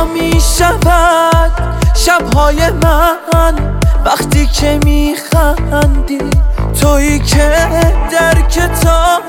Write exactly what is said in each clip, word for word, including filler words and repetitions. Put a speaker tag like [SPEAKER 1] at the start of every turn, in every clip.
[SPEAKER 1] می شود شبهای من وقتی که می خندی، تویی که در کتاب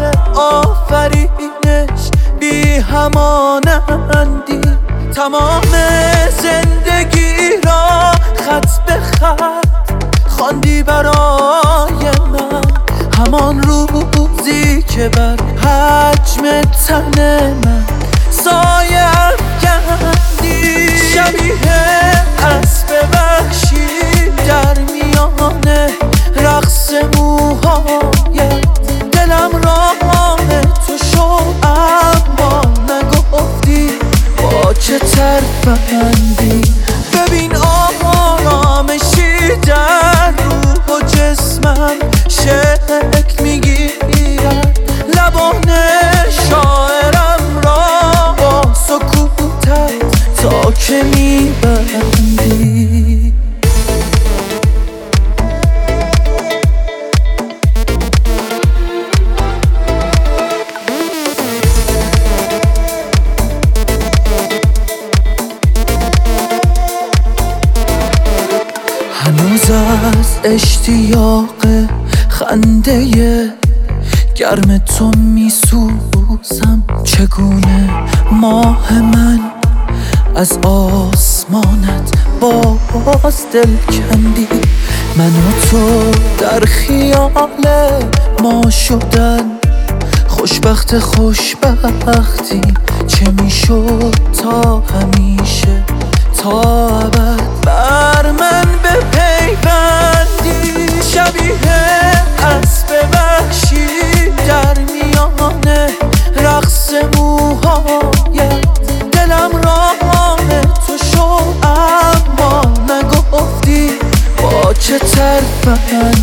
[SPEAKER 1] آفرینش بی همانندی. تمام زندگی را خط به خط خواندی برای من، همان روزی که بر حجم تن من سایه افکندی. شبیه اسب وحشی در میان رقص موهایت، دلم راه تو شو اما نگفتی با چه ترفندی. ببین آرامشی در روح و جسمم شکل میگیرد، لبان شاعرم را با سکوتت تا که میبندی. هنوز از اشتیاق خنده گرم تو میسوزم. چگونه ماه من از آسمانت باز دل کندی. من و تو در خیال ما شدن خوشبخت خوشبختی، چه میشد تا همیشه تا ابد بر من بپیوندی. شبیه اسب وحشی در میان رقص موهایت، دلم راه تو شو اما نگفتی با چه ترفندی.